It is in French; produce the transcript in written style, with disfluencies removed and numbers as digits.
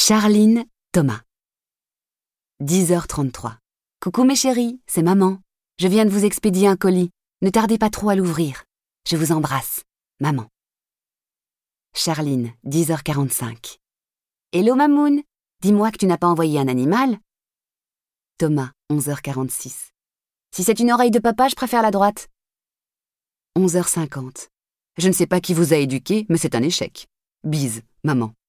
Charline, Thomas. 10h33. Coucou mes chéris, c'est maman. Je viens de vous expédier un colis. Ne tardez pas trop à l'ouvrir. Je vous embrasse. Maman. Charline, 10h45. Hello Mamoun, dis-moi que tu n'as pas envoyé un animal. Thomas, 11h46. Si c'est une oreille de papa, je préfère la droite. 11h50. Je ne sais pas qui vous a éduqué, mais c'est un échec. Bise, maman.